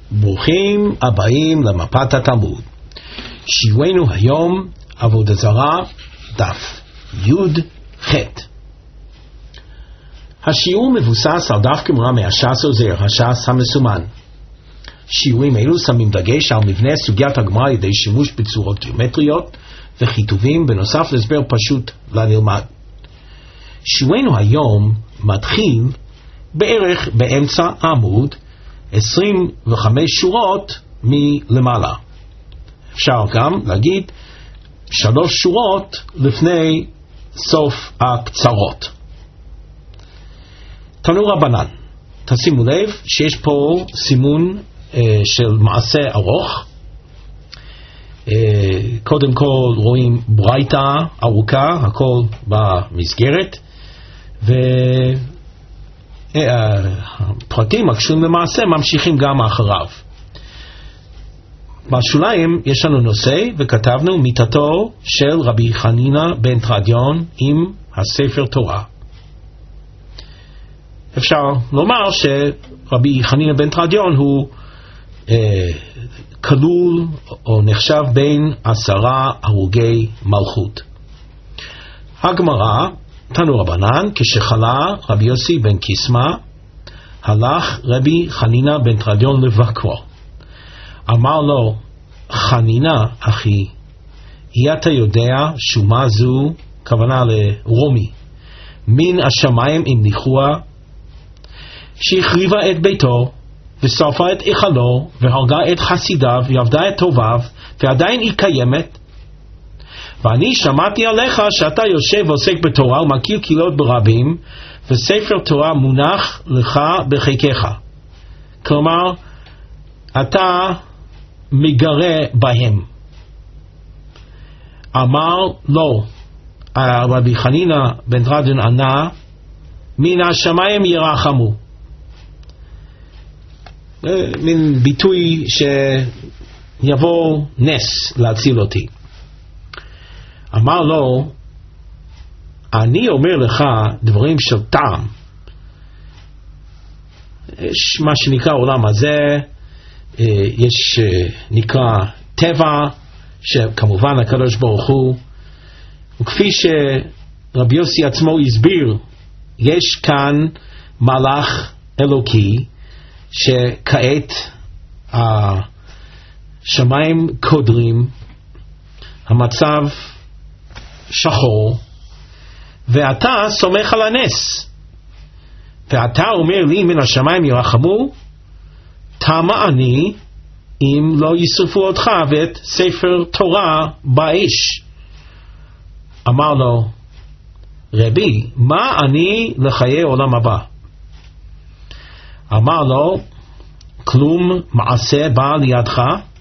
ברוכים הבאים למפת התלמוד. שיעורנו היום עבודה זרה דף י"ח. השיעור מבוסס על דף גמרא מהש"ס עוזר, הש"ס המסומן. שיעורים אלו שמים דגש על מבנה סוגיית הגמרא על ידי שימוש בצורות גיאומטריות וכיתובים בנוסף להסבר פשוט לנלמד. שיעורנו היום מתחיל בערך באמצע העמוד 25 שורות מלמעלה. אפשר גם להגיד 3 שורות לפני סוף הקצרות. תנו רבנן, תשימו לב שיש פה סימון של מעשה ארוך. קודם כל רואים ברייתא ארוכה, הכל במסגרת, והפרטים הקשורים למעשה ממשיכים גם אחריו. בשוליים יש לנו נושא, וכתבנו מיתתו של רבי חנינא בן תרדיון עם הספר תורה. אפשר לומר שרבי חנינא בן תרדיון הוא כלול או נחשב בין 10 הרוגי מלכות. הגמרא, תנו רבנן, כשחלה רבי יוסי בן קיסמא, הלך רבי חנינא בן תרדיון לבקרו. אמר לו, חנינא אחי, אתה יודע שומה זו, כוונה לרומי, מן השמיים המליכוה, שהחריבה את ביתו ושרפה את היכלו והרגה את חסידיו ועבדה את טוביו, ועדיין היא קיימת. ואני שמעתי עליך שאתה יושב ועוסק בתורה ומכיר קהילות ברבים, וספר תורה מונח לך בחיקך. כלומר, אתה מגרה בהם. אמר לא, רבי חנינא בן תרדיון ענה, מן השמיים ירחמו. מין ביטוי שיבוא נס להציל אותי. אמר לו, אני אומר לך דברים של טעם. יש מה שנקרא עולם הזה, יש נקרא טבע, שכמובן הקדוש ברוך הוא, וכפי שרבי יוסי עצמו הסביר, יש כאן מלאך אלוקי, שכעת השמיים קודרים, המצב שחור, ואתה סומך על הנס, ואתה אומר לי מן השמיים ירחמו, תמה אני אם לא ישרפו אותך ואת ספר תורה באש. אמר לו, רבי, מה אני לחיי עולם הבא? אמר לו, כלום מעשה בא לידך.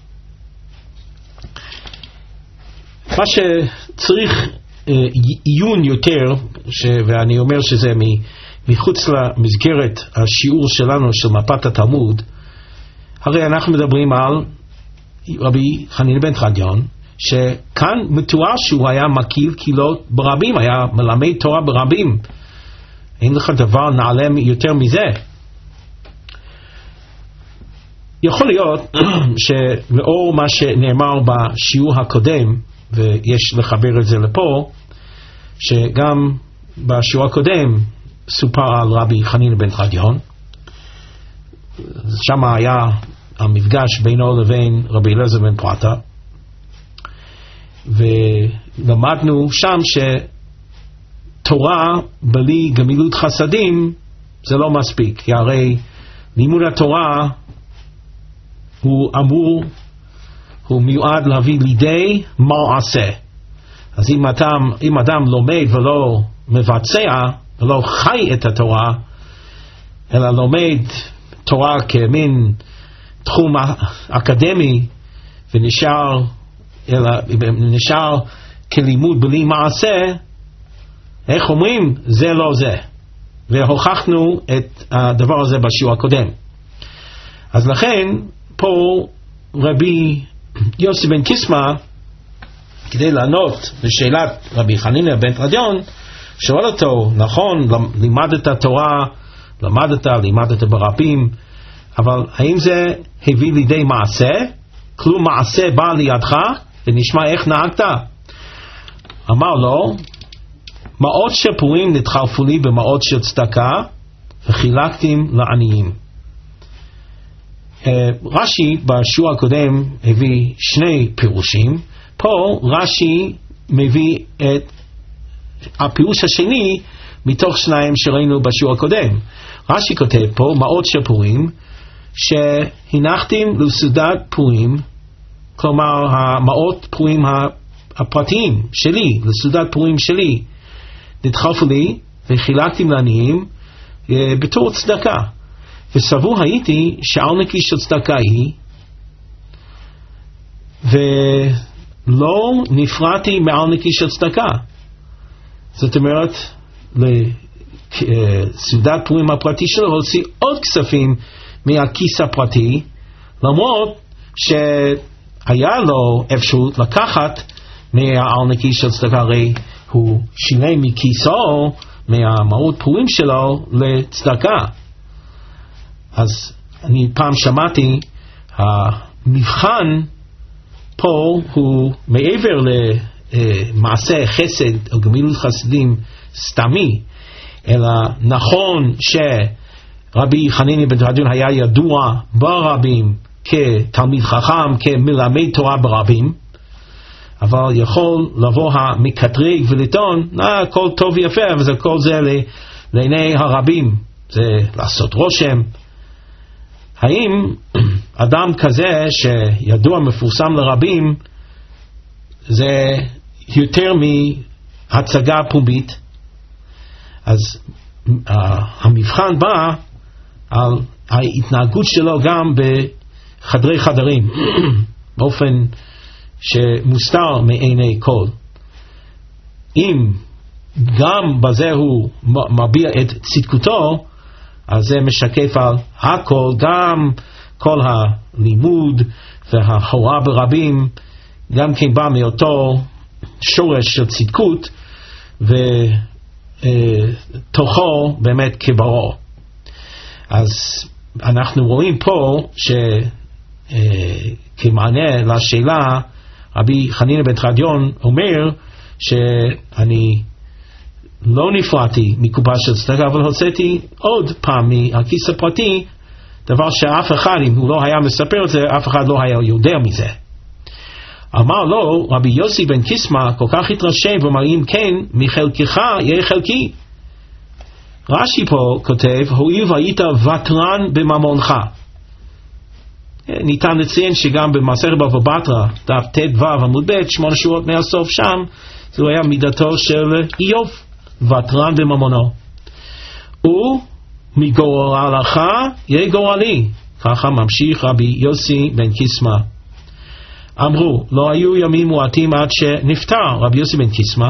מה שצריך עיון יותר, ואני אומר שזה מחוץ למסגרת השיעור שלנו של מפת התלמוד, הרי אנחנו מדברים על רבי חנינא בן תרדיון, שכאן מתואר שהוא היה מכיר קהילות ברבים, היה מלמד תורה ברבים. אין לך דבר נעלם יותר מזה. יכול להיות שלאור מה שנאמר בשיעור הקודם, ויש לחבר את זה לפה, שגם בשיעור הקודם סופר על רבי חנינא בן תרדיון, שם היה המפגש בינו לבין רבי אליעזר בן פרטה, ולמדנו שם שתורה בלי גמילות חסדים זה לא מספיק, כי הרי לימוד התורה הוא מיועד להביא לידי מעשה. אז אם אדם לומד ולא מבצע ולא חי את התורה, אלא לומד תורה כמין תחום אקדמי ונשאר כלימוד בלי מעשה, איך אומרים? זה לא זה. והוכחנו את הדבר הזה בשיעור הקודם. אז לכן פה רבי יוסי בן קיסמא, כדי לענות לשאלת רבי חנינא בן תרדיון, שואל אותו, נכון, לימדת תורה, לימדת ברבים, אבל האם זה הביא לידי מעשה? כלום מעשה בא לידך ונשמע איך נהגת? אמר לו, מעות של פורים נתחלפו לי במעות של צדקה וחילקתם לעניים. רש"י בשיעור הקודם הביא שני פירושים. פה רש"י מביא את הפירוש השני מתוך שניים שראינו בשיעור הקודם. רש"י כותב פה מעות של פורים שהנחתם לסעודת פורים, כלומר המעות פורים הפרטיים שלי, לסעודת פורים שלי, נתחלפו לי וחילקתם לעניים בתור צדקה. וסבור הייתי שעל נקי של צדקה היא, ולא נפרעתי מעל נקי של צדקה. זאת אומרת, לסעודת פורים הפרטי שלו הוציא עוד כספים מהכיס הפרטי, למרות שהיה לו אפשרות לקחת מהעל נקי של צדקה, הרי הוא שילם מכיסו, מהמעות פורים שלו לצדקה. אז אני פעם שמעתי, המבחן פה הוא מעבר למעשה חסד או גמילות חסדים סתמי, אלא נכון שרבי חנינא בן תרדיון היה ידוע ברבים כתלמיד חכם, כמלמד תורה ברבים, אבל יכול לבוא המקטרג ולטעון, הכל טוב ויפה, אבל כל זה לעיני הרבים, זה לעשות רושם. האם אדם כזה שידוע מפורסם לרבים זה יותר מהצגה פומבית? אז המבחן בא על ההתנהגות שלו גם בחדרי חדרים באופן שמוסתר מעיני כל. אם גם בזה הוא מביע את צדקותו, אז זה משקף על הכל, גם כל הלימוד וההוראה ברבים גם כן בא מאותו שורש של צדקות, ותוכו באמת כברו. אז אנחנו רואים פה שכמענה לשאלה, רבי חנינא בן תרדיון אומר שאני לא נפרעתי מקופה של צדקה, אבל הוצאתי עוד פעם מהכיס הפרטי, דבר שאף אחד, אם הוא לא היה מספר את זה, אף אחד לא היה יודע מזה. אמר לו רבי יוסי בן קיסמא, כל כך התרשם ואומר, אם כן, מחלקך יהיה חלקי. רש"י פה כותב, הואיל והיית ותרן בממונך. ניתן לציין שגם במסכת בבא בתרא, דף ט"ו עמוד ב' 8 שורות מהסוף שם, זה היה מידתו של איוב, ותרן בממונו. ומגורלך יהיה גורלי. ככה ממשיך רבי יוסי בן קיסמא. אמרו, לא היו ימים מועטים עד שנפטר רבי יוסי בן קיסמא,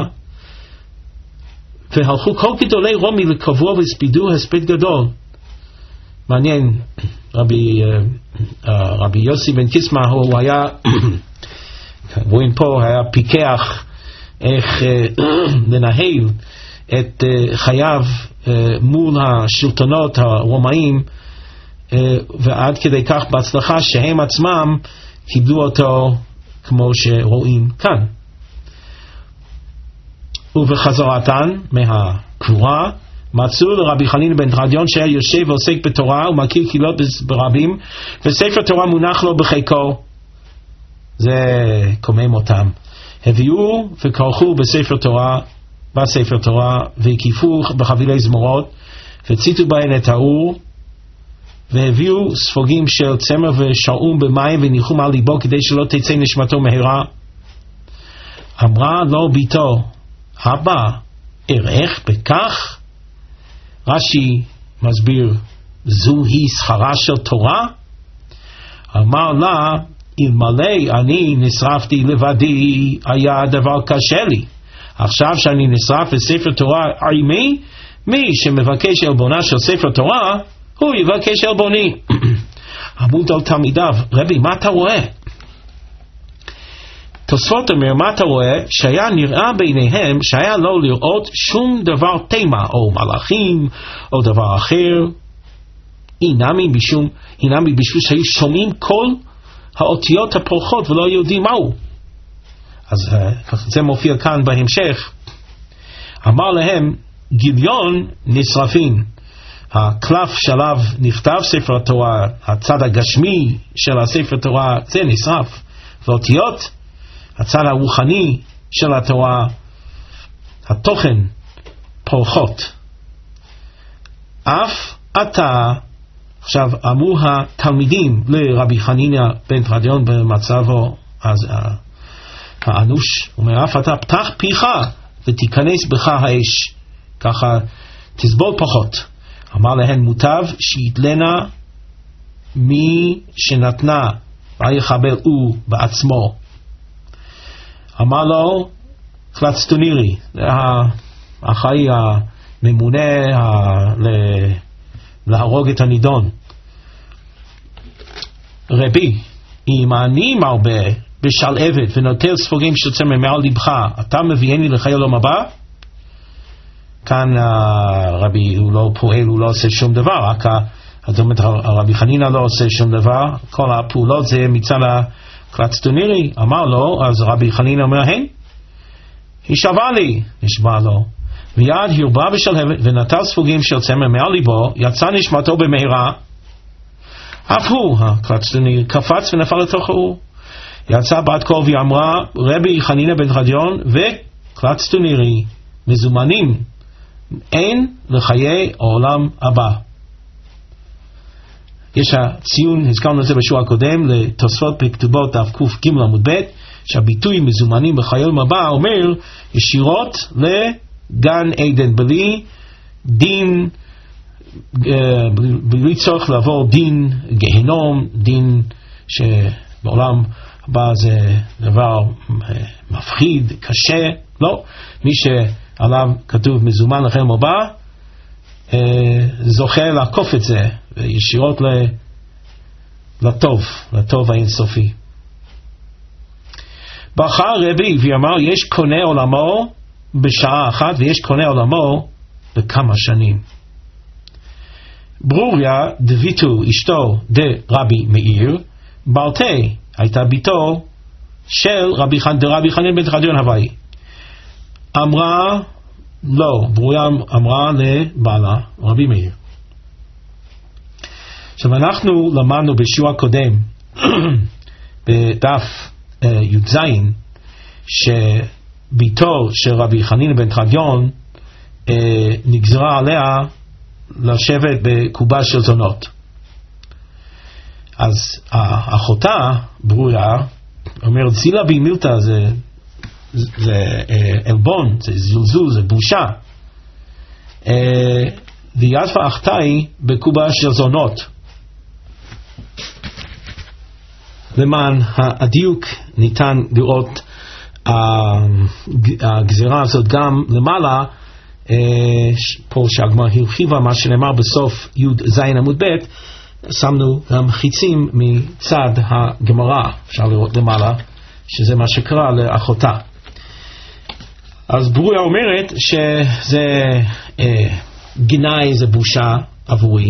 והלכו כל גדולי רומי לקבוע והספידו הספד גדול. מעניין, רבי יוסי בן קיסמא הוא היה, רואים פה, היה פיקח איך לנהל את חייו מול השלטונות הרומאים, ועד כדי כך בהצלחה שהם עצמם קיבלו אותו כמו שרואים כאן. ובחזרתן מהקבורה מצאו לרבי חנינא בן תרדיון שהיה יושב ועוסק בתורה ומכיר קהילות ברבים, וספר תורה מונח לו בחיקו. זה קומם אותם. הביאו וכרכו בספר תורה והקיפו בחבילי זמורות וציטו בהן את האור, והביאו ספוגים של צמר ושרעום במים וניחום על ליבו כדי שלא תצא נשמתו מהרה. אמרה לו ביתו, אבא, ארך בכך? רש"י מסביר, זוהי שכרה של תורה? אמר לה, אלמלא אני נשרפתי לבדי היה דבר קשה לי. עכשיו שאני נשרף בספר תורה עימי, מי שמבקש עלבונה של ספר תורה הוא יבקש עלבוני. אמרו על תלמידיו, רבי, מה אתה רואה? תוספות אומר, מה אתה רואה? שהיה נראה ביניהם שהיה לא לראות שום דבר תמה או מלאכים או דבר אחר. אינם בשביל שהיו שומעים כל האותיות הפורחות ולא יודעים מהו. אז זה מופיע כאן בהמשך. אמר להם, גיליון נשרפים. הקלף שעליו נכתב ספר התורה, הצד הגשמי של הספר התורה, זה נשרף. ואותיות, הצד הרוחני של התורה, התוכן, פורחות. אף אתה, עכשיו אמרו התלמידים לרבי חנינא בן תרדיון במצבו האנוש, אומר, אף אתה פתח פיך ותיכנס בך האש, ככה תסבול פחות. אמר להם, מוטב שיתלנה מי שנתנה ויחבל הוא בעצמו. אמר לו, קלצטונירי, האחראי הממונה להרוג את הנידון, רבי, אם אני מרבה בשלהבת ונוטל ספוגים של צמר מעל לבך, אתה מביאני לחיי עולם הבא? כאן הרבי הוא לא פועל, הוא לא עושה שום דבר, רק זאת אומרת הרבי חנינא לא עושה שום דבר, כל הפעולות זה מצד הקלצטונירי. אמר לו, אז רבי חנינא אומר, היא שווה לי, נשבע לו, ויד הרבה בשלהבת ונטל ספוגים של צמר מעל ליבו, יצא נשמתו במהרה, אף הוא, הקלצטונירי, קפץ ונפל לתוך האור. יצא בת קול ואמרה, רבי חנינא בן תרדיון וקלצטונירי מזומנים, אין לחיי העולם הבא. יש הציון, הזכרנו את זה בשיעור הקודם, לתוספות בכתובות דף קג עמוד ב', שהביטוי מזומנים בחיי העולם הבא אומר ישירות לגן עדן, בלי דין, בלי צורך לעבור דין גיהנום, דין שבעולם הבא זה דבר מפחיד, קשה. לא, מי שעליו כתוב מזומן לחיי העולם הבא זוכה לעקוף את זה ישירות לטוב האינסופי. בחר רבי ואמר, יש קונה עולמו בשעה אחת ויש קונה עולמו בכמה שנים. ברוריה דביתו אשתו דרבי מאיר, ברתי הייתה ביתו של רבי חנינא בן תרדיון הוואי. אמרה, לא, ברוריה אמרה לבעלה, רבי מאיר. עכשיו אנחנו למדנו בשיעור הקודם בדף י"ז שביתו של רבי חנינא בן תרדיון נגזרה עליה לשבת בקובה של זונות. אז אחותה ברוריה אומרת, זילה בי מילתא, זה אלבון, זה זלזול, זה בושה. וידפה אחתי בקובה של זונות. למען הדיוק ניתן לראות הגזירה הזאת גם למעלה, פה שהגמרא הרחיבה מה שנאמר בסוף י"ז עמוד ב', שמנו גם חיצים מצד הגמרא, אפשר לראות למעלה שזה מה שקרה לאחותה. אז ברוריה אומרת שזה גיני, זה בושה עבורי,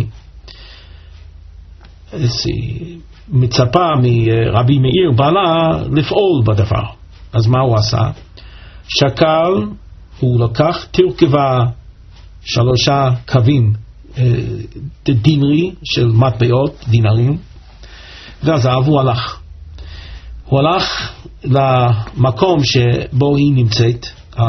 מצפה מרבי מאיר בעלה לפעול בדבר. אז מה הוא עשה? שקל, הוא לקח תרכבה 3 קווים דינרי של מטבעות, דינרים, ועזב, הוא הלך. הוא הלך למקום שבו היא נמצאת,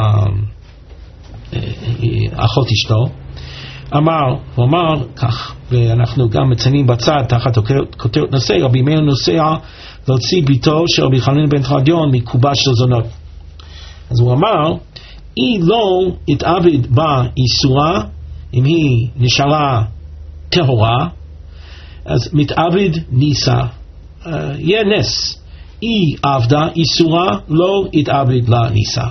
אחות אשתו. הוא אמר כך, ואנחנו גם מציינים בצד תחת כותרת נושא, רבי מאיר נוסע להוציא ביתו של רבי חנינא בן תרדיון מקובה של זונות. אז הוא אמר, היא לא התעבד בה איסורה, אם היא נשארה טהורה, אז מתעבד ניסה, יהיה נס. היא עבדה איסורה, לא התעבד לה ניסה.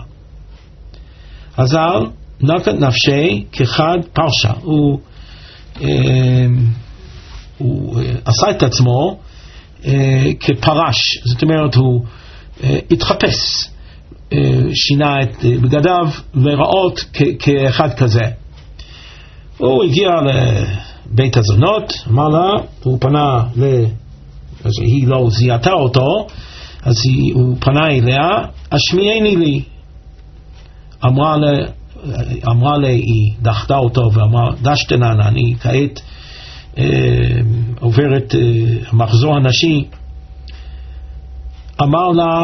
אזל נקט נפשי כחד פרשה, הוא עשה את עצמו כפרש, זאת אומרת הוא התחפש, שינה את בגדיו לראות כאחד כזה. הוא הגיע לבית הזונות, אמר לה, הוא פנה אז היא לא זיהתה אותו, אז הוא פנה אליה, השמיעני לי. אמרה לה, היא דחתה אותו ואמרה, דשתנן, אני כעת עוברת המחזור הנשי. אמר לה,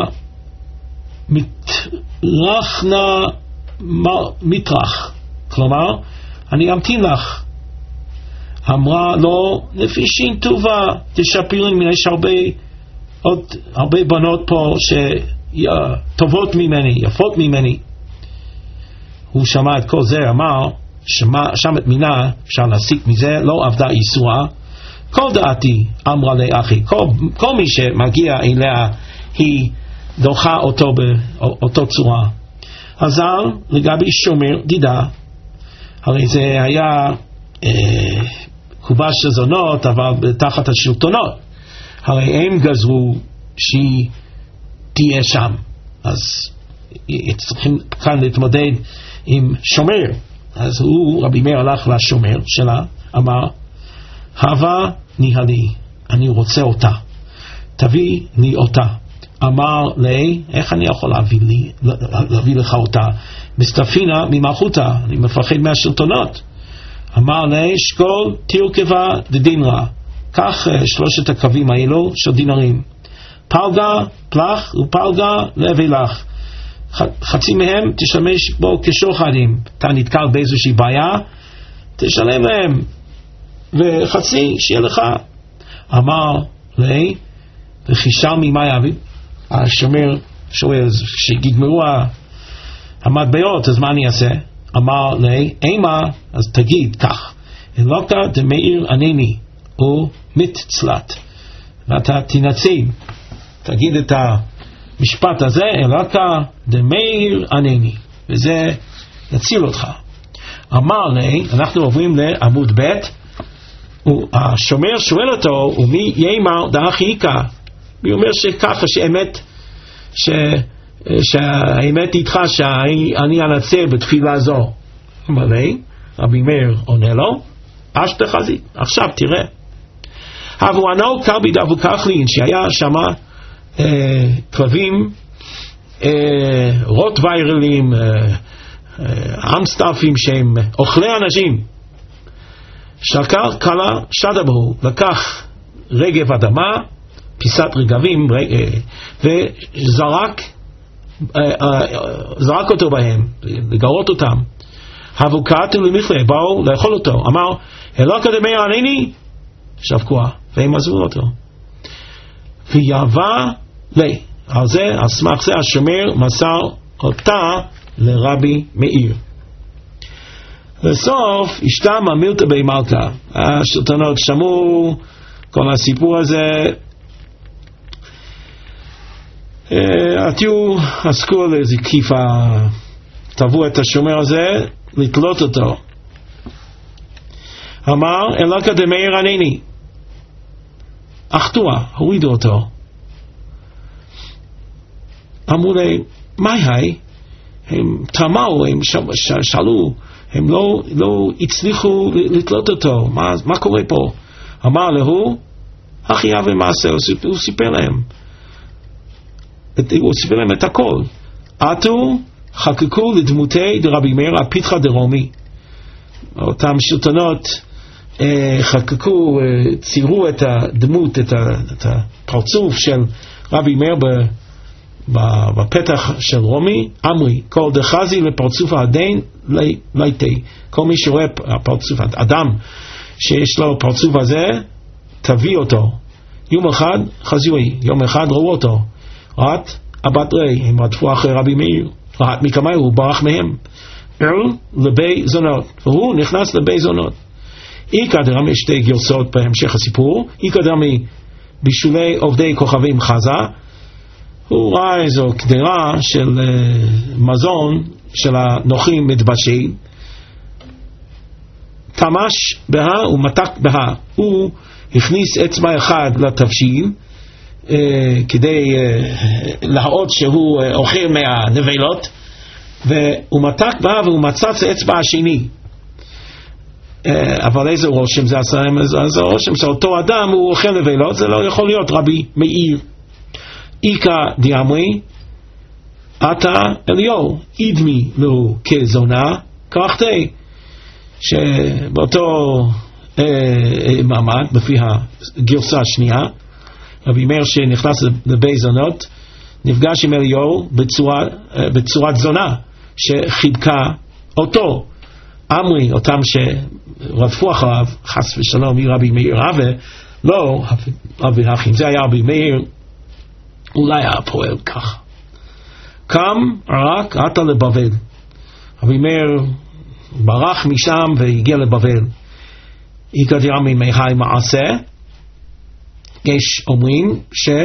מטרח, כלומר, אני אמתין לך. אמרה לו, לפי שין טובה, תשפירים, יש הרבה בנות פה שטובות ממני, יפות ממני. הוא שמע את כל זה, אמר, שם את מינה, אפשר להסיק מזה, לא עבדה איסורה. כל דעתי, אמרה לאחי, כל מי שמגיע אליה, היא דוחה אותו באותו צורה. עזר לגבי שומר דידה, הרי זה היה כובש הזונות, אבל תחת השלטונות, הרי הם גזרו שהיא תהיה שם, אז צריכים כאן להתמודד עם שומר. אז רבי מאיר הלך לשומר שלה, אמר, הווה ניהלי, אני רוצה אותה, תביא לי אותה. אמר לי, איך אני יכול להביא לך אותה? מסתפינה ממלכותה, אני מפחד מהשלטונות. אמר לי, שקול תרכבה דדינרה, קח שלושת הקווים האלו של דינרים, פלגה פלח ופלגה לבילך, חצי מהם תשתמש בו כשוחדים, אתה נתקל באיזושהי בעיה, תשלם להם, וחצי שיהיה לך. אמר לי, וחישר ממאי אביב, השומר שואל, שיגמרו המטבעות, אז מה אני אעשה? אמר לי, אימה, אז תגיד כך, אלוקה דמאיר ענני, או מתצלת, ואתה תנציג, תגיד את המשפט הזה, אלוקה דמאיר ענני, וזה יציל אותך. אמר לי, אנחנו עוברים לעמוד ב', השומר שואל אותו, ומי יאמר דאחי איכה? הוא אומר שככה, שהאמת איתך שאני אנצל בתפילה זו. אמר לי, רבי מאיר עונה לו, אשת חזית, עכשיו תראה. הבואנו קרבי דבו כחלין, שהיה שמה כלבים רוטוויירלים, אמסטרפים שהם אוכלי אנשים. שקר קלה שדה בו, לקח רגב אדמה, פיסת רגבים, וזרק אותו בהם, לגרות אותם. הבוקעתו למכלה, באו לאכול אותו. אמר, אלוקה דמאיר ענני, שבקוע, והם עזבו אותו. ויבא לי, על זה, על סמך זה, השומר מסר אותה לרבי מאיר. בסוף, אשתה ממילתא בי מלכה. השלטונות שמעו כל הסיפור הזה, עתיו עסקו על איזה כיפה, תבעו את השומר הזה, לתלות אותו. אמר, אלוקה דמאיר ענני, אחתוה, הורידו אותו. אמרו להם, מה היא? הם תמהו, הם שאלו, הם לא הצליחו לתלות אותו, מה קורה פה? אמר לו, אחיה ומעשה, הוא סיפר להם. הוא סיפר להם את הכל. עתו חקקו לדמותי דרבי מאיר הפיתחה דרומי. אותם שלטונות חקקו, צירו את הדמות, את הפרצוף של רבי מאיר בפתח של רומי. אמרי, כל דחזי לפרצוף העדין ליטי. כל מי שרואה הפרצוף, אדם שיש לו פרצוף הזה, תביא אותו. יום אחד חזוי, יום אחד ראו אותו. רעת הבת רי, הם רדפו אחרי רבי מאיר. רעת מקמאי, הוא ברח מהם. לבי זונות, והוא נכנס לבי זונות. איקא דרמי, שתי גרסות בהמשך הסיפור, איקא דרמי בשולי עובדי כוכבים חזה, הוא ראה איזו קדרה של מזון של הנוחים מתבשלים, תמש בה ומתק בה, הוא הכניס אצבע אחד לתבשיל כדי להראות שהוא אוכל מהנבלות, והוא מתק בה והוא מצץ האצבע השני. אבל איזה רושם זה עשה להם? אז הרושם שאותו אדם הוא אוכל נבלות, זה לא יכול להיות רבי מאיר. איקה דיאמרי, אתה אליהו, אידמי לו כזונה, כרחתי, שבאותו מעמד, לפי הגרסה השנייה, רבי מאיר שנכנס לבית זונות, נפגש עם אליהו בצורת זונה, שחיבקה אותו. אמרי, אותם שרדפו אחריו, חס ושלום, רבי מאיר אבה, לא אבי האחים, זה היה רבי מאיר, אולי היה פועל כך. קם רק עתה לבבל. רבי מאיר ברח משם והגיע לבבל. יגדיר ממהי מעשה. יש אומרים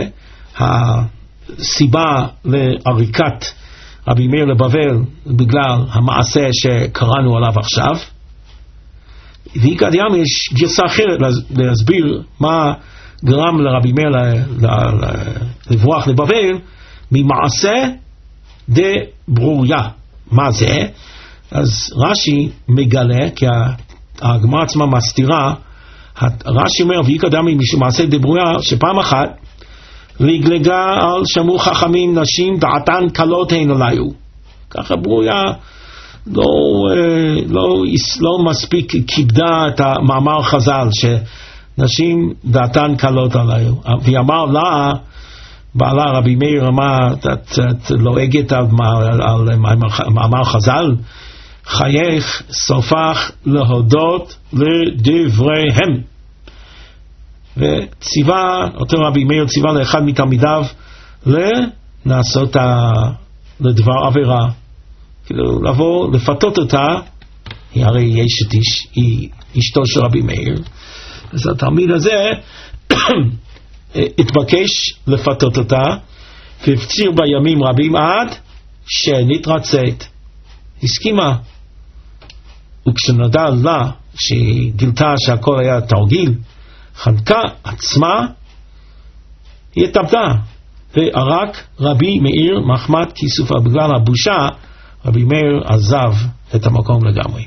שהסיבה לעריקת רבי מאיר לבבל בגלל המעשה שקראנו עליו עכשיו. ויגדיר יש גרסה אחרת להסביר מה גרם לרבי מאיר לברוח לבבל ממעשה דה ברוריה. מה זה? אז רש"י מגלה, כי הגמרא עצמה מסתירה, רש"י אומר ויקדמי מעשה דה ברוריה, שפעם אחת לגלגה על שמעו חכמים נשים דעתן קלות הן עליו. ככה ברוריה לא מספיק כיבדה את המאמר חז"ל שנשים דעתן קלות עליו, והיא אמר לה בעלה רבי מאיר אמר, את לועגת על מאמר חז"ל, חייך סופך להודות לדבריהם. וציווה, אותו רבי מאיר ציווה לאחד מתלמידיו לנסות לדבר עבירה, כאילו לבוא לפתות אותה, היא הרי אשת איש, היא אשתו של רבי מאיר, אז התלמיד הזה התבקש לפתות אותה, והפציר בימים רבים עד שנתרצית. הסכימה, וכשנודע לה שהיא גילתה שהכל היה תרגיל, חנקה עצמה, היא התאבדה, וערק רבי מאיר מחמת כיסופה. בגלל הבושה רבי מאיר עזב את המקום לגמרי.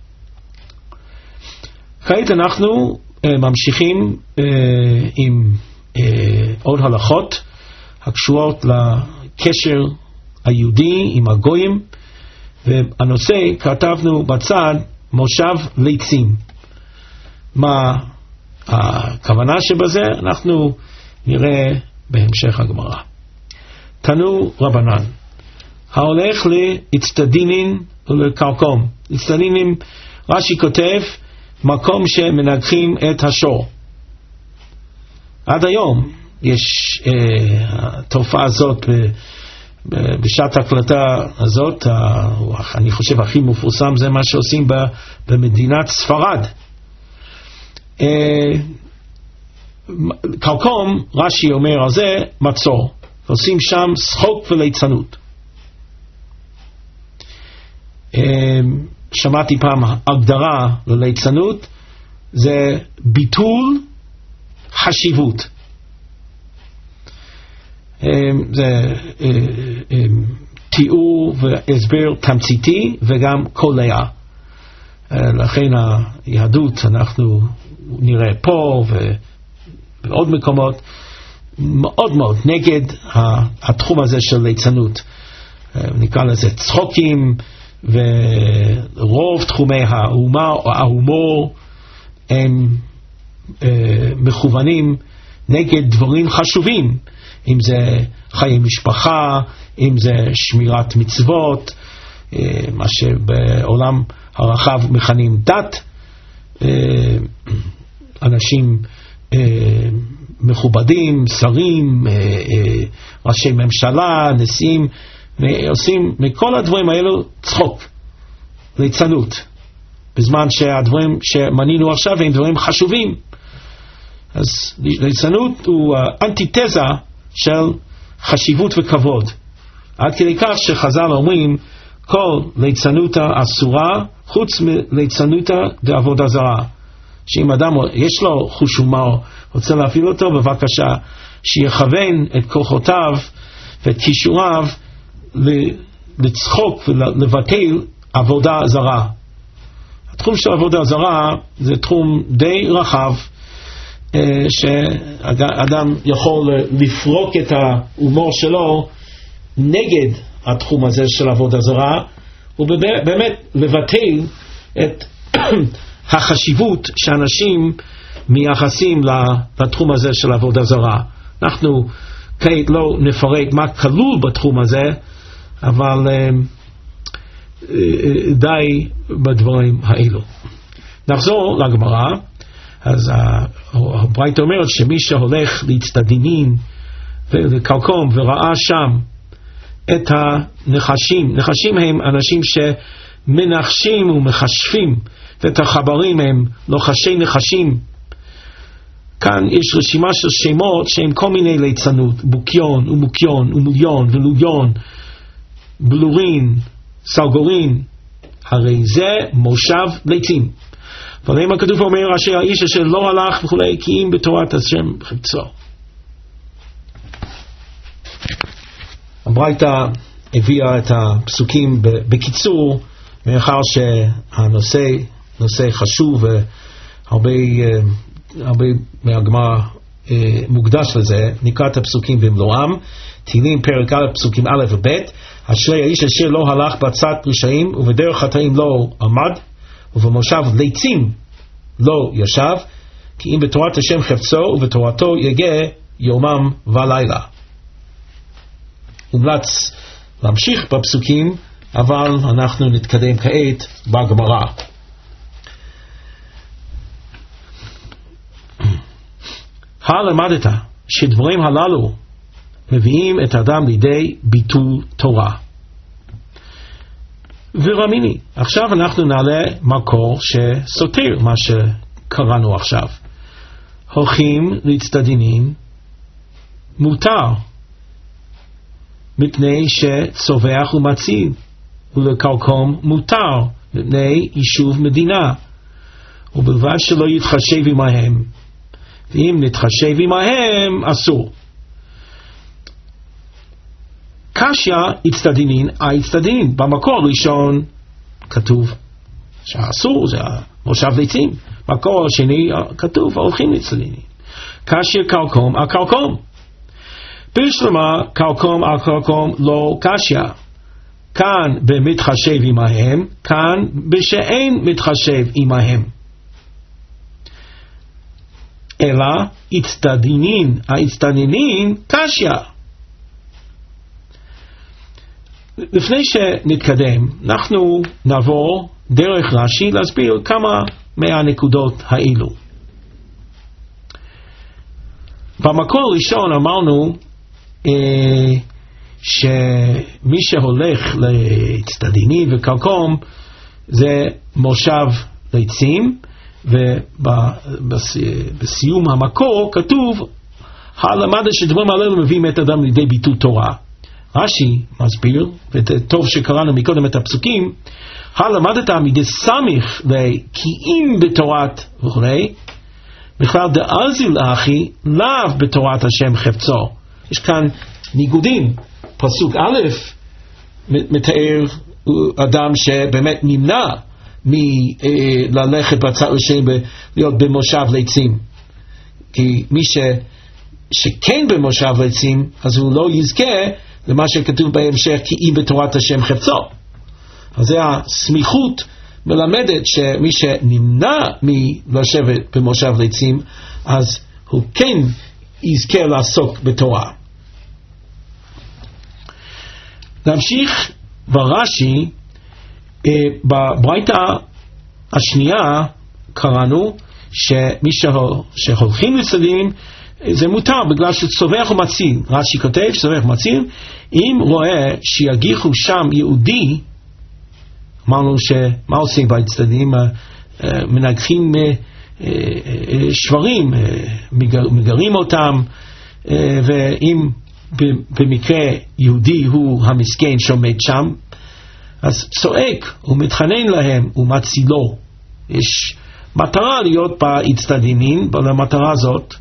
כעת אנחנו ממשיכים עם עוד הלכות הקשורות לקשר היהודי עם הגויים, והנושא כתבנו בצד מושב ליצים. מה הכוונה שבזה אנחנו נראה בהמשך הגמרא. תנו רבנן, ההולך לאצטדינין ולקרקום. אצטדינים, רש"י כותב, מקום שמנגחים את השור. עד היום יש התופעה הזאת בשעת ההקלטה הזאת, אני חושב הכי מפורסם זה מה שעושים במדינת ספרד. קרקום, רש"י אומר על זה מצור, עושים שם שחוק וליצנות. שמעתי פעם הגדרה לליצנות, זה ביטול חשיבות. זה תיאור והסבר תמציתי וגם קולע. לכן היהדות, אנחנו נראה פה ובעוד מקומות, מאוד מאוד נגד התחום הזה של ליצנות. נקרא לזה צחוקים, ורוב תחומי ההומור הם מכוונים נגד דברים חשובים, אם זה חיי משפחה, אם זה שמירת מצוות, מה שבעולם הרחב מכנים דת. אנשים מכובדים, שרים, ראשי ממשלה, נשיאים, ועושים מכל הדברים האלו צחוק, ליצנות, בזמן שהדברים שמנינו עכשיו הם דברים חשובים. אז ליצנות הוא אנטיתזה של חשיבות וכבוד, עד כדי כך שחז"ל אומרים כל ליצנותה אסורה חוץ מליצנותה בעבודה זרה. שאם אדם יש לו חוש הומור, רוצה להפעיל אותו, בבקשה שיכוון את כוחותיו ואת כישוריו לצחוק ולבטל עבודה זרה. התחום של עבודה זרה זה תחום די רחב, שאדם יכול לפרוק את ההומור שלו נגד התחום הזה של עבודה זרה, ובאמת לבטל את החשיבות שאנשים מייחסים לתחום הזה של עבודה זרה. אנחנו כעת לא נפרט מה כלול בתחום הזה, אבל די בדברים האלו. נחזור לגמרא. אז הברייתא אומרת שמי שהולך להצטדינין ולקלקום וראה שם את הנחשים, נחשים הם אנשים שמנחשים ומחשבים, ואת החברים הם לוחשי נחשים. כאן יש רשימה של שמות שהם כל מיני ליצנות, בוקיון ומוקיון ומוליון ולוליון, בלורין, סלגורין, הרי זה מושב ליצים. אבל אם הכתוב אומר אשר האיש אשר לא הלך וכולי, כי אם בתורת השם חפצו. הברייתא הביאה את הפסוקים בקיצור, מאחר שהנושא נושא חשוב והרבה מהגמרא מוקדש לזה. נקרא את הפסוקים במלואם. תהילים פרק א' פסוקים א' וב'. אשרי האיש אשר לא הלך בעצת רשעים ובדרך חטאים לא עמד, ובמושב ליצים לא ישב, כי אם בתורת השם חפצו ובתורתו יגע יומם ולילה. מומלץ להמשיך בפסוקים, אבל אנחנו נתקדם כעת בגמרא. למדת שדברים הללו מביאים את האדם לידי ביטול תורה. ורמיני, עכשיו אנחנו נעלה מקור שסותר מה שקראנו עכשיו. הולכים להצטדינין מותר, מפני שצובח ומציל, ולקלקום מותר, מפני יישוב מדינה, ובלבד שלא יתחשב עמהם, ואם נתחשב עמהם אסור. קשיא הצטדינין, הצטדינין במקור ראשון כתוב שאסור, זה מושב ליצים. מקור השני כתוב הולכים להצטדינין. קשיא קלקום הקלקום, בשלמה קלקום הקלקום לא קשיא, כאן במתחשב עמהם, כאן בשאין מתחשב עמהם, אלא הצטדינין, הצטדינין קשיא. לפני שנתקדם, אנחנו נעבור דרך רש"י להסביר כמה מהנקודות האלו. במקור ראשון אמרנו שמי שהולך להצטדינין וקלקום זה מושב ליצים, ובסיום המקור כתוב למדת שדברים הללו מביאים את האדם לידי ביטול תורה. רש"י מסביר, וטוב שקראנו מקודם את הפסוקים, למדת מדסמיך כי אם בתורת וכולי, בכלל דאזיל אחי לאו בתורת השם חפצו. יש כאן ניגודים. פסוק א' מתאר אדם שבאמת נמנע מללכת בעצת רשעים להיות במושב ליצים, כי מי שכן במושב ליצים אז הוא לא יזכה למה שכתוב בהמשך כי אם בתורת השם חפצו. אז זה הסמיכות מלמדת שמי שנמנע מלשבת במושב ליצים אז הוא כן יזכה לעסוק בתורה. נמשיך ברש"י. בברייתא השנייה קראנו שמי שהולכים לצדדים זה מותר בגלל שצובח ומציל. רש"י כותב שצובח ומציל, אם רואה שיגיחו שם יהודי, אמרנו שמה עושים בצדדים? מנגחים שברים, מגרים אותם, ואם במקרה יהודי הוא המסכן שעומד שם, אז צועק ומתחנן להם ומצילו. יש מטרה להיות בהצטדינין, ולמטרה הזאת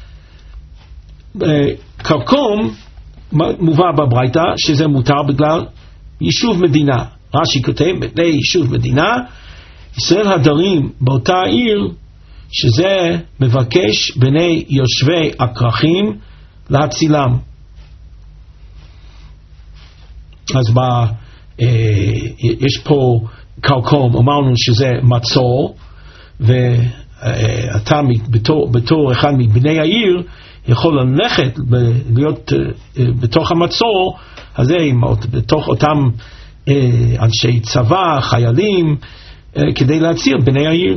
קלקום מובא בברייתא שזה מותר בגלל יישוב מדינה. רש"י כותב, מפני יישוב מדינה ישראל הדרים באותה עיר, שזה מבקש בני יושבי הכרכים להצילם. אז יש פה קרקום, אמרנו שזה מצור, ואתה בתור אחד מבני העיר יכול ללכת להיות בתוך המצור הזה, בתוך אותם אנשי צבא, חיילים, כדי להציל בני העיר.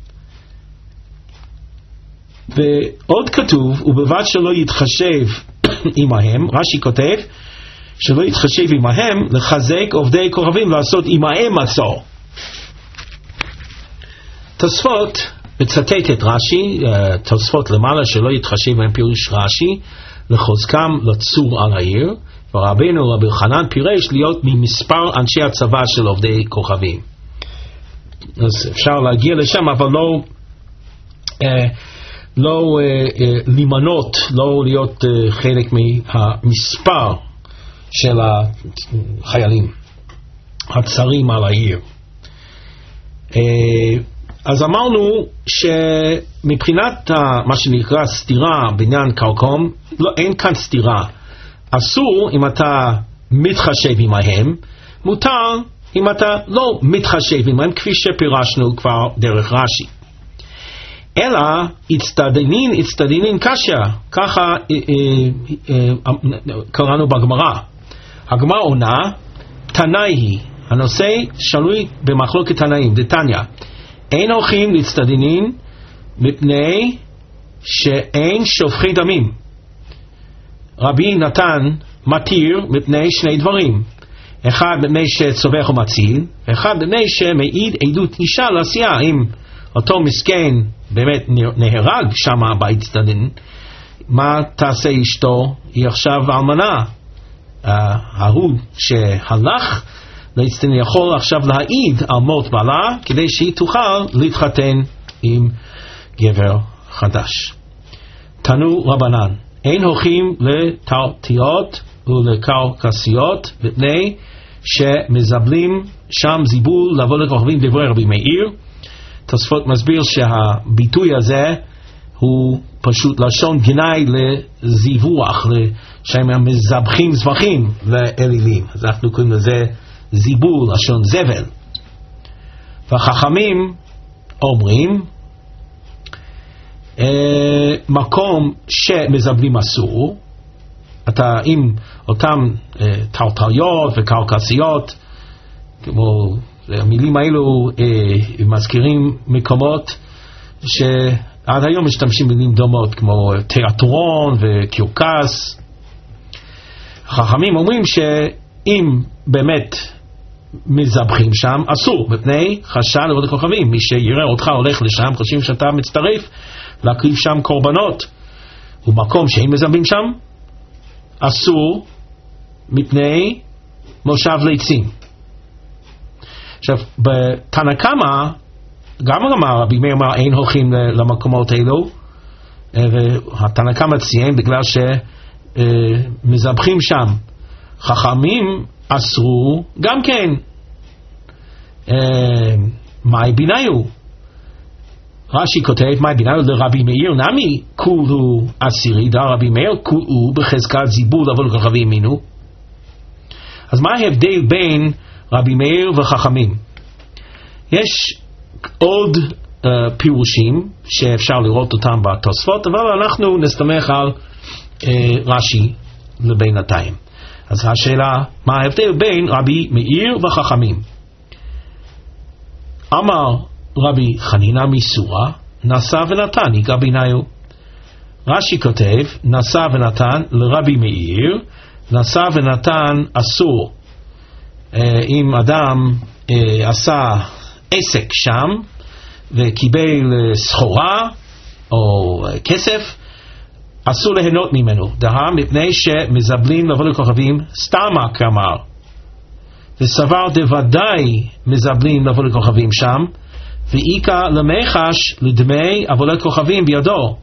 ועוד כתוב, ובלבד שלא יתחשב עמהם, רש"י כותב, שלא יתחשב עמהם, לחזק עובדי כוכבים לעשות עמהם מצור. תוספות מצטט את רש"י, תוספות למעלה, שלא יתחשב עמהם פירוש רש"י, לחוזקם לצור על העיר, ורבנו רבי חנן פירש להיות ממספר אנשי הצבא של עובדי כוכבים. אז אפשר להגיע לשם, אבל לא למנות, לא להיות חלק מהמספר של החיילים הצרים על העיר. אז אמרנו שמבחינת מה שנקרא סתירה בעניין קרקום, אין כאן סתירה. אסור אם אתה מתחשב עמהם, מותר אם אתה לא מתחשב עמהם, כפי שפירשנו כבר דרך רש"י. אלא הצטדנין קשיא, ככה קראנו בגמרא. הגמרא עונה, תנאי, הנושא שנוי במחלוקת תנאים, דתניא, אין הולכים להצטדנין מפני שאין שופכי דמים. רבי נתן מתיר מפני שני דברים, אחד מפני שצווח ומציל, אחד מפני שמעיד עדות אישה לעשייה. אם אותו מסכן באמת נהרג שם בהצטדנין, מה תעשה אשתו? היא עכשיו אלמנה. ההוא שהלך להצטדנין יכול עכשיו להעיד על מות בעלה, כדי שהיא תוכל להתחתן עם גבר חדש. תנו רבנן, אין הולכים לתרתיות ולקרקסיות, מפני שמזבלים שם זיבול לבוא לכוכבים, דברי רבי מאיר. תוספות מסביר שהביטוי הזה הוא פשוט לשון גנאי לזיווח, שהם מזבחים זבחים לאלילים, אז אנחנו קוראים לזה זיבול, לשון זבל. והחכמים אומרים מקום שמזבלים אסור, אתה עם אותם טרטריות וקרקסיות, כמו המילים האלו מזכירים מקומות שעד היום משתמשים במילים דומות, כמו תיאטרון וקירקס. החכמים אומרים שאם באמת מזבחים שם אסור, מפני חשד לעבוד הכוכבים. מי שיראה אותך הולך לשם חושבים שאתה מצטרף להקריב שם קורבנות, ומקום שאין מזבלים שם אסור מפני מושב ליצים. עכשיו בתנא קמא גם רבי מאיר אמר אין הולכים למקומות האלו, והתנא קמא ציין בגלל שמזבחים שם. חכמים אסרו גם כן. מאי ביניו, רש"י כותב מאי ביניו לרבי מאיר נמי כולו אסירי, דה רבי מאיר כולו בחזקת זיבול לבוא לכוכבים מינו. אז מה ההבדל בין רבי מאיר וחכמים? יש עוד פירושים שאפשר לראות אותם בתוספות, אבל אנחנו נסתמך על רש"י לבינתיים. אז השאלה, מה ההבדל בין רבי מאיר וחכמים? אמר רבי חנינא מסורא, נשא ונתן, יגע ביניו. רש"י כותב, נשא ונתן לרבי מאיר, נשא ונתן אסור. אם אדם עשה עסק שם וקיבל סחורה או כסף, אסור ליהנות ממנו, דהה מפני שמזבלים לבוא לכוכבים סתמה כאמר, וסבר דוודאי מזבלים לבוא לכוכבים שם, ואיקה למחש לדמי עבודת כוכבים בידו.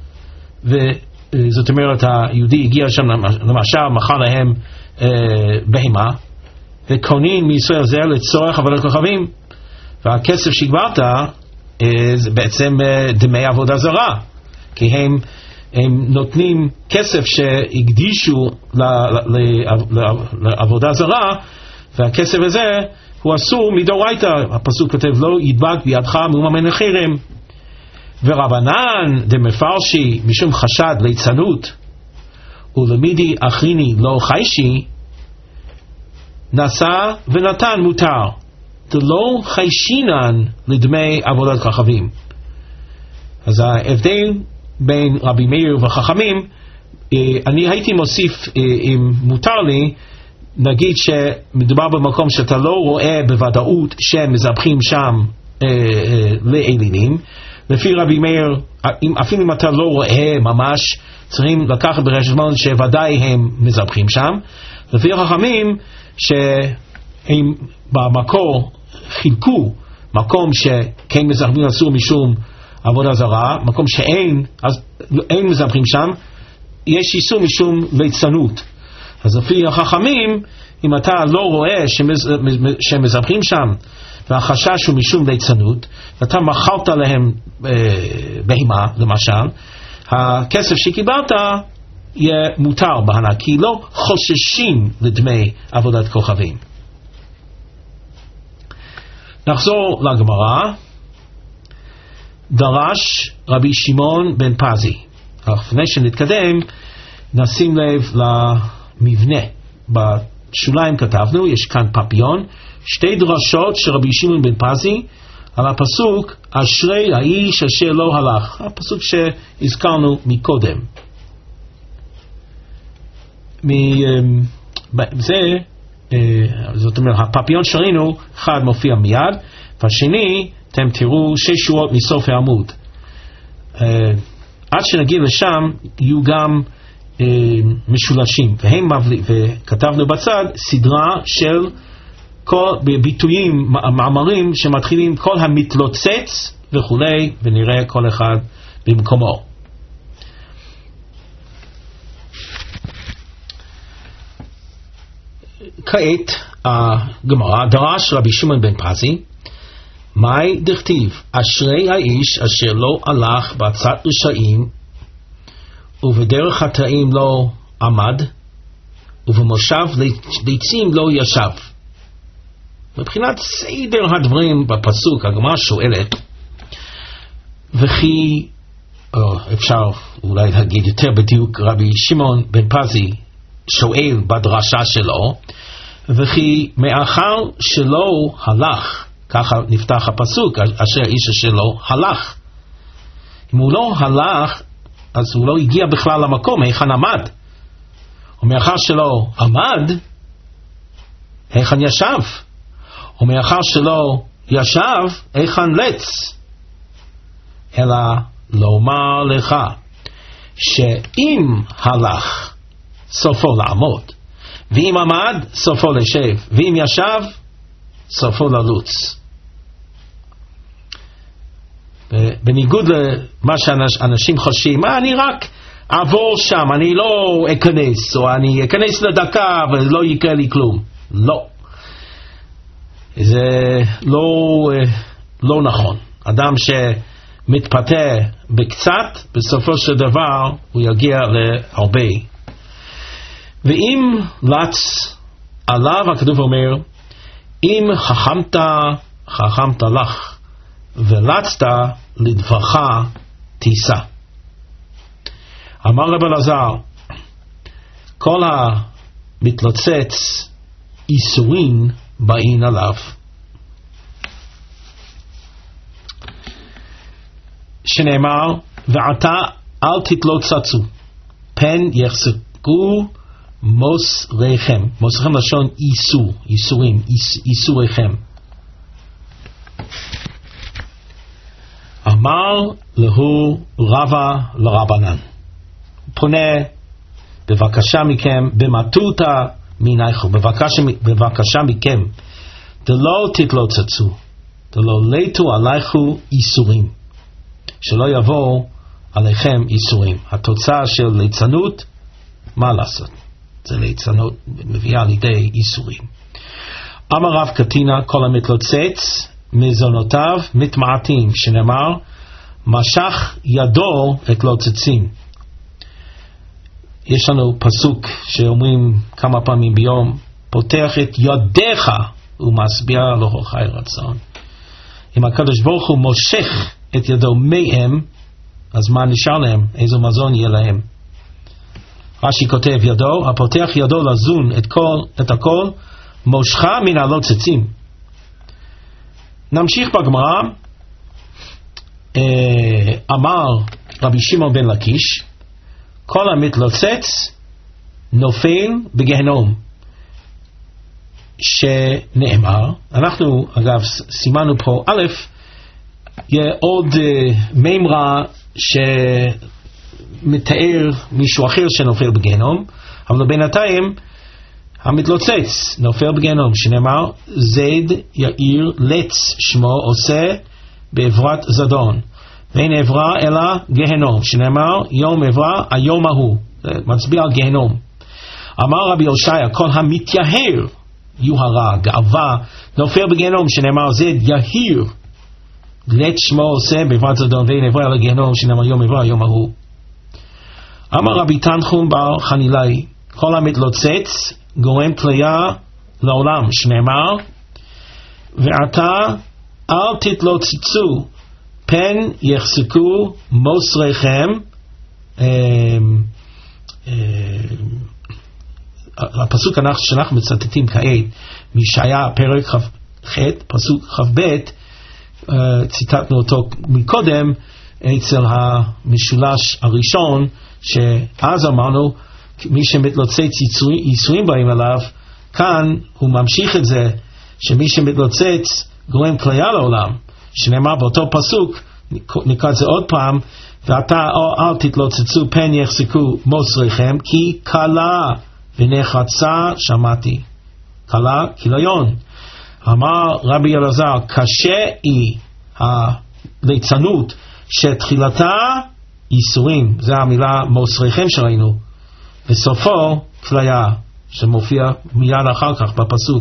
וזאת אומרת היהודי הגיע שם למשל מכר להם בהמה, וקונים מישראל זה לצורך עבודת כוכבים, והכסף שגברת זה בעצם דמי עבודה זרה, כי הם נותנים כסף שהקדישו לעבודה זרה, והכסף הזה הוא אסור מדאורייתא. הפסוק כותב לו ידבק בידך מממן לחרם. ורבנן דמפרשי משום חשד ליצנות ולמידי אחריני לא חיישי, נשא ונתן מותר, דלא חיישינן לדמי עבודת כוכבים. אז ההבדל בין רבי מאיר וחכמים, אני הייתי מוסיף, אם מותר לי, נגיד שמדובר במקום שאתה לא רואה בוודאות שהם מזבחים שם לאלילים. לפי רבי מאיר, אפילו אם אתה לא רואה ממש, צריכים לקחת בחשבון שוודאי הם מזבחים שם. לפי החכמים, שהם במקור חילקו מקום שכן מזבחים אסור משום עבודה זרה, מקום שאין, אז אין מזבחים שם, יש איסור משום ליצנות. אז לפי החכמים, אם אתה לא רואה שמזבחים שם, והחשש הוא משום ליצנות, ואתה מכרת להם בהמה, למשל, הכסף שקיבלת יהיה מותר בהנאה, כי לא חוששים לדמי עבודת כוכבים. נחזור לגמרא. דרש רבי שמעון בן פזי. לפני שנתקדם, נשים לב למבנה. בשוליים כתבנו, יש כאן פפיון, שתי דרשות של רבי שמעון בן פזי על הפסוק אשרי האיש אשר לא הלך, הפסוק שהזכרנו מקודם. זאת אומרת, הפפיון שראינו, אחד מופיע מיד, והשני אתם תראו 6 שורות מסוף העמוד. עד שנגיע לשם יהיו גם משולשים, וכתבנו בצד סדרה של כל ביטויים, מאמרים שמתחילים כל המתלוצץ וכולי, ונראה כל אחד במקומו. כעת הגמרא, דרש רבי שמעון בן פזי, מאי דכתיב אשרי האיש אשר לא הלך בעצת רשעים ובדרך חטאים לא עמד ובמושב ליצים לא ישב. מבחינת סדר הדברים בפסוק הגמרא שואלת, וכי אפשר אולי להגיד יותר בדיוק, רבי שמעון בן פזי שואל בדרשה שלו, וכי מאחר שלא הלך, ככה נפתח הפסוק, אשר האיש אשר לא הלך, אם הוא לא הלך אז הוא לא הגיע בכלל למקום, היכן עמד, ומאחר שלא עמד היכן ישב, ומאחר שלא ישב היכן לץ, אלא לומר לך שאם הלך סופו לעמוד, ואם עמד סופו לשב, ואם ישב סופו ללוץ. בניגוד למה שאנשים חושבים, אני רק אעבור שם, אני לא אכנס, או אני אכנס לדקה ולא יקרה לי כלום. לא, זה לא נכון. אדם שמתפתה בקצת, בסופו של דבר הוא יגיע להרבה. ואם לץ עליו, הכתוב אומר, אם חכמת לך ולצת לדברך תישא. אמר רב אלעזר, כל המתלוצץ איסורין באין עליו. שנאמר, ועתה אל תתלוצצו, פן יחזקו מוסריכם. מוסריכם לשון איסור, איסורים, איסוריכם. אמר להו רבה לרבנן, פונה, בבקשה מכם, במטותא מינייכו, בבקשה מכם, דלא תתלוצצו, דלא ליטו עליכו איסורים, שלא יבוא עליכם איסורים. התוצאה של ליצנות, מה לעשות? זה ליצנות מביאה לידי איסורים. אמר רב קטינה, כל המתלוצץ מזונותיו מתמעטים, שנאמר משך ידו את לוצצים. יש לנו פסוק שאומרים כמה פעמים ביום, פותח את ידיך ומשביע לו חי רצון. אם הקדוש ברוך הוא מושך את ידו מהם, אז מה נשאר להם? איזו מזון יהיה להם? רש"י כותב ידו, הפותח ידו לזון את הכל, מושכה מן הלוצצים. נמשיך בגמרא. אמר רבי שמעון בן לקיש, כל המתלוצץ נופל בגיהנום. שנאמר, אנחנו אגב סימנו פה א', יהיה עוד מימרה שמתאר מישהו אחר שנופל בגיהנום, אבל בינתיים המתלוצץ נופל בגיהנום, שנאמר זד יאיר לץ שמו עושה בעברת זדון, ואין עברה אלא גיהנום, שנאמר יום עברה היום ההוא, מצביע על גיהנום. אמר רבי הושעיה, כל המתייהר יוהרה, גאווה, נופל בגיהנום, שנאמר זד יהיר לץ שמו עושה בעברת זדון, ואין עברה אלא גיהנום, שנאמר יום עברה היום ההוא. אמר רבי תנחום בר חנילאי, כל המתלוצץ גורם כליה לעולם, שנאמר ועתה אל תתלוצצו פן יחזקו מוסריכם. הפסוק שאנחנו מצטטים כעת מישעיה פרק ח' פסוק כ"ב, ציטטנו אותו מקודם אצל המשולש הראשון, שאז אמרנו מי שמתלוצץ ייסורים באים עליו, כאן הוא ממשיך את זה שמי שמתלוצץ גורם כליה לעולם, שנאמר באותו פסוק, נקרא את זה עוד פעם, ועתה אל תתלוצצו פן יחזקו מוסריכם, כי קלה ונחרצה שמעתי. קלה כליון. אמר רבי אלעזר, קשה היא הליצנות שתחילתה ייסורים, זה המילה מוסריכם שראינו, וסופו כליה, שמופיע מיד אחר כך בפסוק.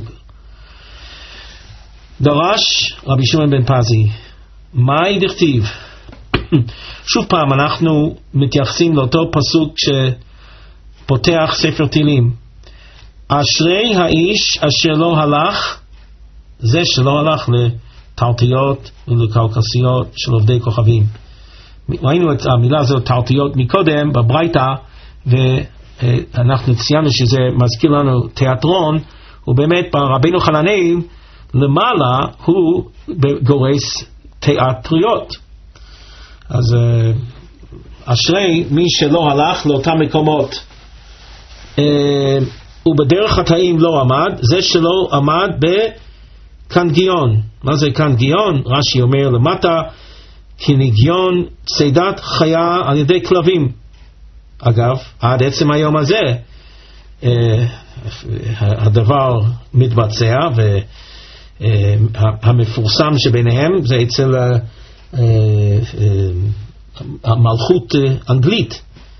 דרש רבי שמעון בן פזי, מהי דכתיב? שוב פעם אנחנו מתייחסים לאותו פסוק שפותח ספר תהילים. אשרי האיש אשר לא הלך, זה שלא הלך לתרתיות ולקרקסיות של עובדי כוכבים. ראינו את המילה הזאת תרתיות מקודם בברייתא, ואנחנו ציינו שזה מזכיר לנו תיאטרון, ובאמת ברבינו חננאל למעלה הוא גורס תיאטריות. אז אשרי מי שלא הלך לאותם מקומות ובדרך החיים לא עמד, זה שלא עמד בקנגיון. מה זה קנגיון? רש"י אומר למטה, כנגיון צידת חיה על ידי כלבים. אגב, עד עצם היום הזה הדבר מתבצע, והמפורסם שביניהם זה אצל המלכות אנגלית,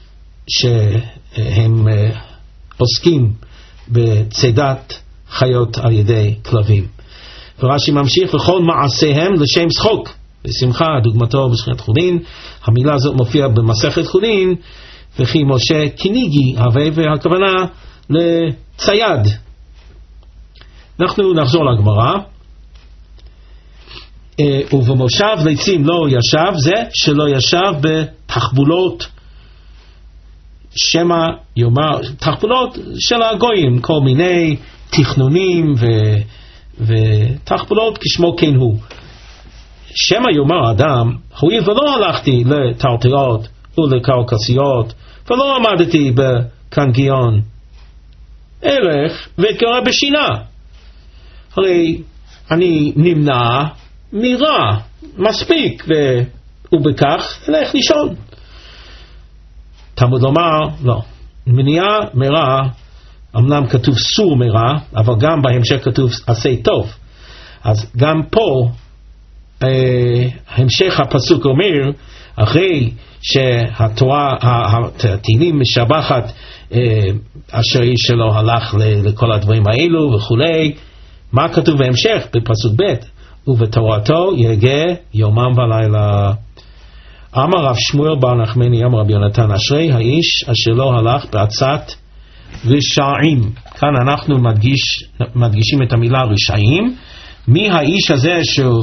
שהם עוסקים בצידת חיות על ידי כלבים. ורש"י ממשיך, וכל מעשיהם לשם צחוק ושמחה, דוגמתו בשכינת חולין. המילה הזאת מופיעה במסכת חולין, וכי משה כניגי הווה, והכוונה לצייד. אנחנו נחזור לגמרא. ובמושב ליצים לא ישב, זה שלא ישב בתחבולות, שמא יאמר, תחבולות של הגויים, כל מיני תכנונים ותחבולות כשמו כן הוא. שמא יאמר אדם, הואיל ולא הלכתי לתרתיות ולקרקסיות ולא עמדתי בקנגיון, אלך ואתגרה בשינה, הרי אני נמנע מרע מספיק, ובכך אלך לישון. תלמוד לומר, לא, מניעה מרע, אמנם כתוב סור מרע, אבל גם בהמשך כתוב עשה טוב. אז גם פה המשך הפסוק אומר, אחרי שהתורה, התהילים משבחת אשר איש שלא הלך לכל הדברים האלו וכולי, מה כתוב בהמשך בפסוק ב'? ובתורתו יגה יומם ולילה. אמר רב שמואל בר נחמני אמר רבי יונתן, אשרי האיש אשר לא הלך בעצת רשעים. כאן אנחנו מדגישים את המילה רשעים. מי האיש הזה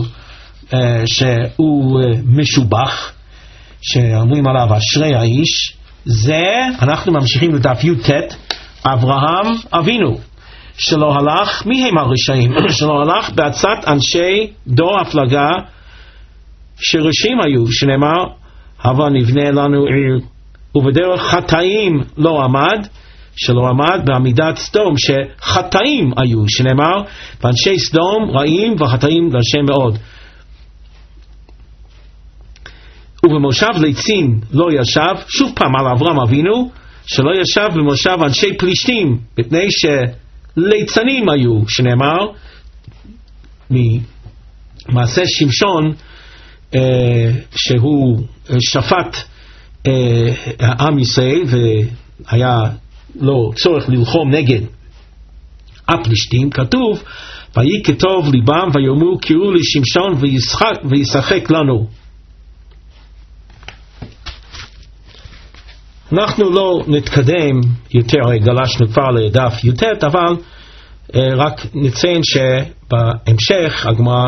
שהוא משובח, שאומרים עליו אשרי האיש? זה, אנחנו ממשיכים לדף י"ט, אברהם אבינו, שלא הלך, מי הם הרשעים? שלא הלך בעצת אנשי דור הפלגה שרשעים היו, שנאמר הבה נבנה לנו עיר, ובדרך חטאים לא עמד, שלא עמד בעמידת סדום שחטאים היו, שנאמר באנשי סדום רעים וחטאים להשם מאוד. ובמושב ליצין לא ישב, שוב פעם על אברהם אבינו, שלא ישב במושב אנשי פלישתים, מפני שליצנים היו, שנאמר ממעשה שמשון, שהוא שפט העם ישראל והיה לו צורך ללחום נגד הפלישתים, כתוב ויהי כטוב ליבם ויאמרו קראו לשמשון וישחק לנו. אנחנו לא נתקדם יותר, גלשנו כבר לדף י"ט, אבל רק נציין שבהמשך הגמרא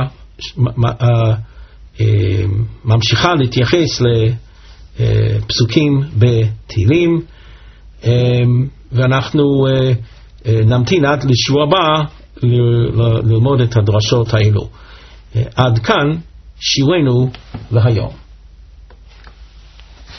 ממשיכה להתייחס לפסוקים בתהילים, ואנחנו נמתין עד לשבוע הבא ללמוד את הדרשות האלו. עד כאן שיעורנו להיום.